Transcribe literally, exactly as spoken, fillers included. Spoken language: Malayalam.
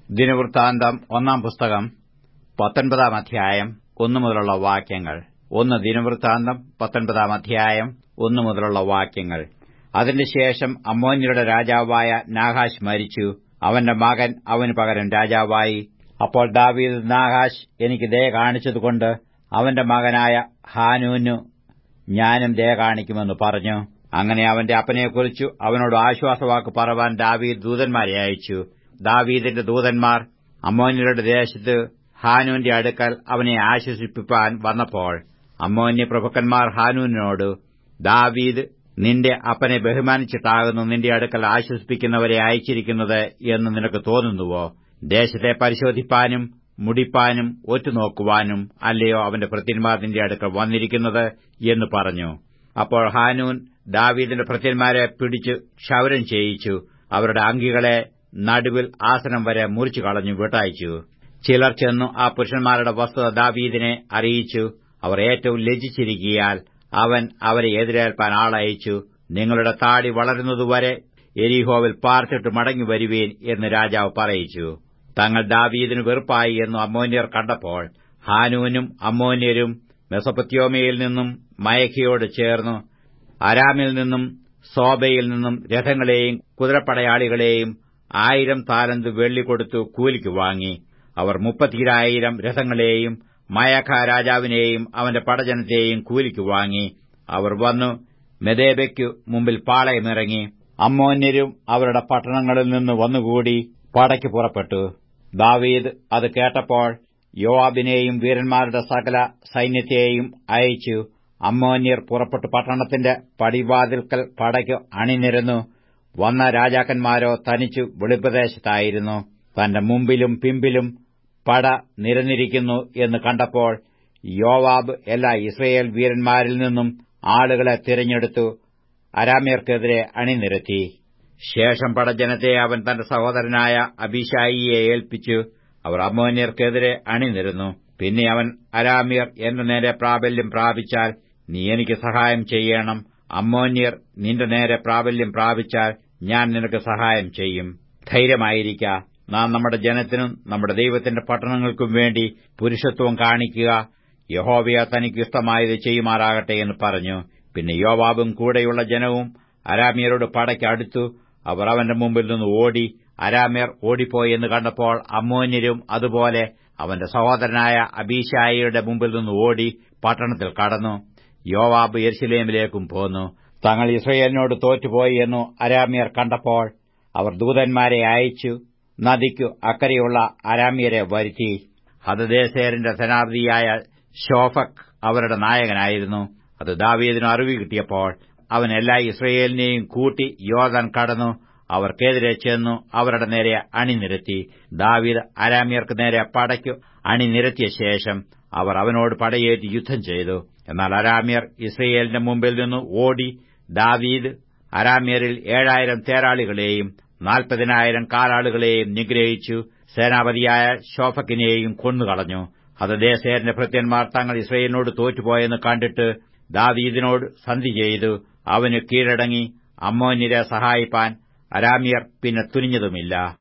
ദിനവൃത്താന്തം ഒന്നാം പുസ്തകം പത്തൊൻപതാം അധ്യായം ഒന്നു മുതലുള്ള വാക്യങ്ങൾ. ഒന്ന് ദിനവൃത്താന്തം പത്തൊൻപതാം അധ്യായം ഒന്നു മുതലുള്ള വാക്യങ്ങൾ. അതിന്റെ ശേഷം അമ്മോന്യരുടെ രാജാവായ നാഹാശ് മരിച്ചു. അവന്റെ മകൻ അവന് പകരം രാജാവായി. അപ്പോൾ ദാവീദ്, നാഹാശ് എനിക്ക് ദയ കാണിച്ചതുകൊണ്ട് അവന്റെ മകനായ ഹാനൂനു ഞാനും ദയ കാണിക്കുമെന്ന് പറഞ്ഞു. അങ്ങനെ അവന്റെ അപ്പനെക്കുറിച്ചു അവനോട് ആശ്വാസവാക്ക് പറവാൻ ദാവീദ് ദൂതന്മാരെ അയച്ചു. ദാവീദിന്റെ ദൂതന്മാർ അമ്മോന്യരുടെ ദേശത്ത് ഹാനൂന്റെ അടുക്കൽ അവനെ ആശ്വസിപ്പിപ്പാൻ വന്നപ്പോൾ അമ്മോന്യ പ്രഭുക്കന്മാർ ഹാനൂനോട്, ദാവീദ് നിന്റെ അപ്പനെ ബഹുമാനിച്ചിട്ടാകുന്നു നിന്റെ അടുക്കൽ ആശ്വസിപ്പിക്കുന്നവരെ അയച്ചിരിക്കുന്നത് എന്ന് നിനക്ക് തോന്നുന്നുവോ? ദേശത്തെ പരിശോധിപ്പാനും മുടിപ്പാനും ഒറ്റുനോക്കുവാനും അല്ലയോ അവന്റെ ഭൃത്യന്മാർ നിന്റെ അടുക്കൽ വന്നിരിക്കുന്നത് എന്ന് പറഞ്ഞു. അപ്പോൾ ഹാനൂൻ ദാവീദിന്റെ ഭൃത്യന്മാരെ പിടിച്ച് ക്ഷൗരം ചെയ്യിച്ചു. അവരുടെ അങ്കികളെ നടുവിൽ ആസനം വരെ മുറിച്ചു കളഞ്ഞു വിട്ടയച്ചു. ചിലർ ചെന്നു ആ പുരുഷന്മാരുടെ വസ്തുത ദാവീദിനെ അറിയിച്ചു. അവർ ഏറ്റവും ലജ്ജിച്ചിരിക്കയാൽ അവൻ അവരെ എതിരേൽപ്പാൻ ആളയച്ചു. നിങ്ങളുടെ താടി വളരുന്നതുവരെ എരീഹോവിൽ പാർത്തിട്ട് മടങ്ങി വരുവീൻ എന്ന് രാജാവ് പറയിച്ചു. തങ്ങൾ ദാവീദിന് വെറുപ്പായി എന്ന് അമ്മോന്യർ കണ്ടപ്പോൾ ഹാനൂനും അമ്മോന്യരും മെസൊപ്പൊത്യോമ്യയിൽ നിന്നും മയഖയോട് ചേർന്നു അരാമിൽ നിന്നും സോബയിൽ നിന്നും രഥങ്ങളെയും കുതിരപ്പടയാളികളെയും ആയിരം താലന്ത് വെള്ളി കൊടുത്തു കൂലിക്ക് വാങ്ങി. അവർ മുപ്പത്തിരായിരം രഥങ്ങളെയും മയഖ രാജാവിനെയും അവന്റെ പടജനത്തെയും കൂലിക്ക് വാങ്ങി. അവർ വന്നു മെദേബയ്ക്കു മുമ്പിൽ പാളയമിറങ്ങി. അമ്മോന്യരും അവരുടെ പട്ടണങ്ങളിൽ നിന്ന് വന്നുകൂടി പടയ്ക്ക് പുറപ്പെട്ടു. ദാവീദ് അത് കേട്ടപ്പോൾ യോവാബിനെയും വീരന്മാരുടെ സകല സൈന്യത്തെയും അയച്ചു. അമ്മോന്യർ പുറപ്പെട്ടു പട്ടണത്തിന്റെ പടിവാതിൽക്കൽ പടയ്ക്ക് അണിനിരന്നു. വന്ന രാജാക്കന്മാരോ തനിച്ചു വെളിപ്രദേശത്തായിരുന്നു. തന്റെ മുമ്പിലും പിമ്പിലും പട നിരന്നിരിക്കുന്നു എന്ന് കണ്ടപ്പോൾ യോവാബ് എല്ലാ ഇസ്രയേൽ വീരന്മാരിൽ നിന്നും ആളുകളെ തിരഞ്ഞെടുത്തു അരാമ്യർക്കെതിരെ അണിനിരത്തി. ശേഷം പടജനത്തെ അവൻ തന്റെ സഹോദരനായ അബീശായിയെ ഏൽപ്പിച്ചു. അവർ അമ്മോന്യർക്കെതിരെ അണിനിരന്നു. പിന്നെ അവൻ, അരാമ്യർ എന്റെ നേരെ പ്രാബല്യം പ്രാപിച്ചാൽ നീ എനിക്ക് സഹായം ചെയ്യണം. അമ്മോന്യർ നിന്റെ നേരെ പ്രാബല്യം പ്രാപിച്ചാൽ ഞാൻ നിനക്ക് സഹായം ചെയ്യും. ധൈര്യമായിരിക്ക. നാം നമ്മുടെ ജനത്തിനും നമ്മുടെ ദൈവത്തിന്റെ പട്ടണങ്ങൾക്കും വേണ്ടി പുരുഷത്വം കാണിക്കുക. യഹോവയ തനിക്ക് ഇഷ്ടമായത് ചെയ്യുമാറാകട്ടെ എന്ന് പറഞ്ഞു. പിന്നെ യോവാബും കൂടെയുള്ള ജനവും അരാമ്യരോട് പടയ്ക്ക് അടുത്തു. അവർ അവന്റെ മുമ്പിൽ നിന്ന് ഓടി. അരാമ്യർ ഓടിപ്പോയെന്ന് കണ്ടപ്പോൾ അമ്മോന്യരും അതുപോലെ അവന്റെ സഹോദരനായ അബീശായിയുടെ മുമ്പിൽ നിന്ന് ഓടി പട്ടണത്തിൽ കടന്നു. യോവാബ് യെരൂശലേമിലേക്കും പോന്നു. തങ്ങൾ ഇസ്രയേലിനോട് തോറ്റുപോയി എന്നു അരാമ്യർ കണ്ടപ്പോൾ അവർ ദൂതന്മാരെ അയച്ചു നദിക്കു അക്കരെയുള്ള അരാമ്യരെ വരുത്തി. ഹദദേസേരിന്റെ സേനാപതിയായ ശോഫക്ക് അവരുടെ നായകനായിരുന്നു. അത് ദാവീദിന് അറിവ് കിട്ടിയപ്പോൾ അവൻ എല്ലാ ഇസ്രയേലിനെയും കൂട്ടി യോർദാൻ കടന്നു അവർക്കെതിരെ ചെന്നു അവരുടെ നേരെ അണിനിരത്തി. ദാവീദ് അരാമ്യർക്ക് നേരെ പടയ്ക്കു അണിനിരത്തിയ ശേഷം അവർ അവനോട് പടയേറ്റ് യുദ്ധം ചെയ്തു. എന്നാൽ അരാമ്യർ ഇസ്രയേലിന്റെ മുമ്പിൽ നിന്ന് ഓടി. ദാവീദ് അരാമ്യരിൽ ഏഴായിരം തേരാളികളെയും നാൽപ്പതിനായിരം കാലാളുകളെയും നിഗ്രഹിച്ചു. സേനാപതിയായ ശോഫക്കിനെയും കൊന്നുകളഞ്ഞു. ഹദദേസേരിന്റെ ഭൃത്യന്മാർ തങ്ങൾ ഇസ്രയേലിനോട് തോറ്റുപോയെന്ന് കണ്ടിട്ട് ദാവീദിനോട് സന്ധി ചെയ്തു അവന് കീഴടങ്ങി. അമ്മോന്യരെ സഹായിപ്പാൻ അരാമ്യർ പിന്നെ തുനിഞ്ഞതുമില്ല.